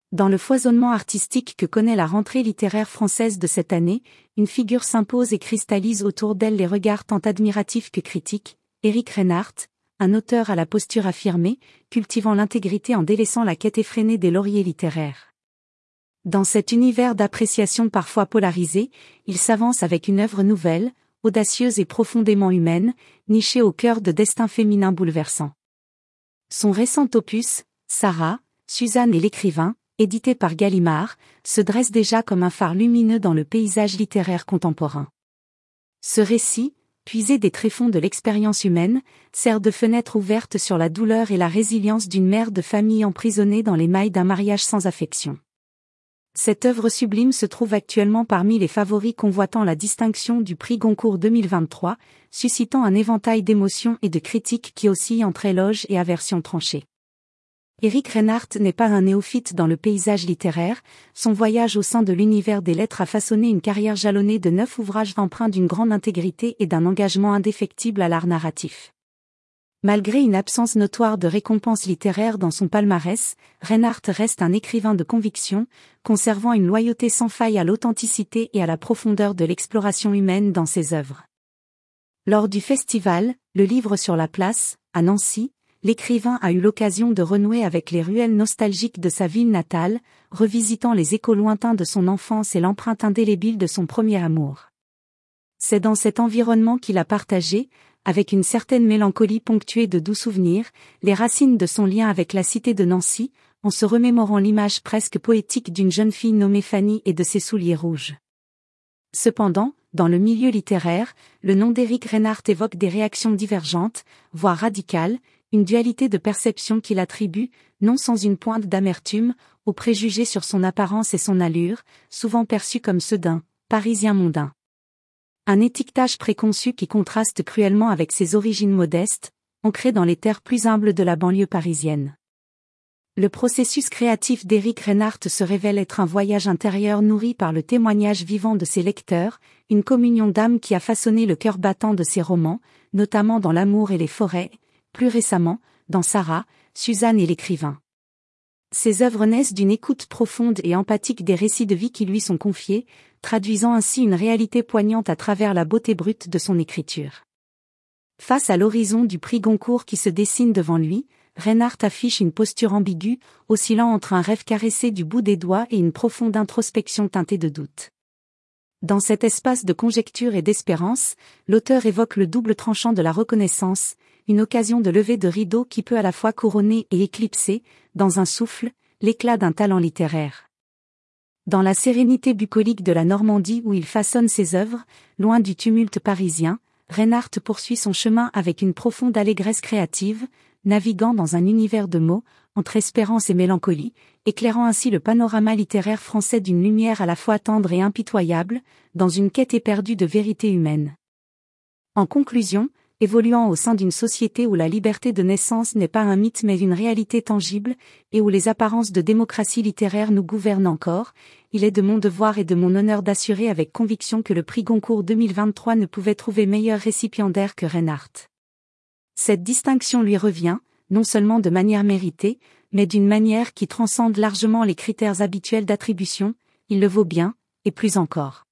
Dans le foisonnement artistique que connaît la rentrée littéraire française de cette année, une figure s'impose et cristallise autour d'elle les regards tant admiratifs que critiques, Éric Reinhardt, un auteur à la posture affirmée, cultivant l'intégrité en délaissant la quête effrénée des lauriers littéraires. Dans cet univers d'appréciation parfois polarisé, il s'avance avec une œuvre nouvelle, audacieuse et profondément humaine, nichée au cœur de destins féminins bouleversants. Son récent opus, Sarah, Suzanne et l'écrivain, édité par Gallimard, se dresse déjà comme un phare lumineux dans le paysage littéraire contemporain. Ce récit, puisé des tréfonds de l'expérience humaine, sert de fenêtre ouverte sur la douleur et la résilience d'une mère de famille emprisonnée dans les mailles d'un mariage sans affection. Cette œuvre sublime se trouve actuellement parmi les favoris convoitant la distinction du prix Goncourt 2023, suscitant un éventail d'émotions et de critiques qui oscillent entre éloges et aversions tranchées. Éric Reinhardt n'est pas un néophyte dans le paysage littéraire, son voyage au sein de l'univers des lettres a façonné une carrière jalonnée de 9 ouvrages empreints d'une grande intégrité et d'un engagement indéfectible à l'art narratif. Malgré une absence notoire de récompenses littéraires dans son palmarès, Reinhardt reste un écrivain de conviction, conservant une loyauté sans faille à l'authenticité et à la profondeur de l'exploration humaine dans ses œuvres. Lors du festival, Le Livre sur la place, à Nancy, l'écrivain a eu l'occasion de renouer avec les ruelles nostalgiques de sa ville natale, revisitant les échos lointains de son enfance et l'empreinte indélébile de son premier amour. C'est dans cet environnement qu'il a partagé, avec une certaine mélancolie ponctuée de doux souvenirs, les racines de son lien avec la cité de Nancy, en se remémorant l'image presque poétique d'une jeune fille nommée Fanny et de ses souliers rouges. Cependant, dans le milieu littéraire, le nom d'Éric Reinhardt évoque des réactions divergentes, voire radicales, une dualité de perception qu'il attribue, non sans une pointe d'amertume, aux préjugés sur son apparence et son allure, souvent perçus comme ceux d'un Parisien mondain. Un étiquetage préconçu qui contraste cruellement avec ses origines modestes, ancrées dans les terres plus humbles de la banlieue parisienne. Le processus créatif d'Éric Reinhardt se révèle être un voyage intérieur nourri par le témoignage vivant de ses lecteurs, une communion d'âme qui a façonné le cœur battant de ses romans, notamment dans L'amour et les forêts, plus récemment, dans Sarah, Suzanne et l'écrivain. Ses œuvres naissent d'une écoute profonde et empathique des récits de vie qui lui sont confiés, traduisant ainsi une réalité poignante à travers la beauté brute de son écriture. Face à l'horizon du prix Goncourt qui se dessine devant lui, Reinhardt affiche une posture ambiguë, oscillant entre un rêve caressé du bout des doigts et une profonde introspection teintée de doute. Dans cet espace de conjecture et d'espérance, l'auteur évoque le double tranchant de la reconnaissance, une occasion de lever de rideau qui peut à la fois couronner et éclipser, dans un souffle, l'éclat d'un talent littéraire. Dans la sérénité bucolique de la Normandie où il façonne ses œuvres, loin du tumulte parisien, Reinhardt poursuit son chemin avec une profonde allégresse créative, naviguant dans un univers de mots, entre espérance et mélancolie, éclairant ainsi le panorama littéraire français d'une lumière à la fois tendre et impitoyable, dans une quête éperdue de vérité humaine. En conclusion, évoluant au sein d'une société où la liberté de naissance n'est pas un mythe mais une réalité tangible, et où les apparences de démocratie littéraire nous gouvernent encore, il est de mon devoir et de mon honneur d'assurer avec conviction que le prix Goncourt 2023 ne pouvait trouver meilleur récipiendaire que Reinhardt. Cette distinction lui revient, non seulement de manière méritée, mais d'une manière qui transcende largement les critères habituels d'attribution, il le vaut bien, et plus encore.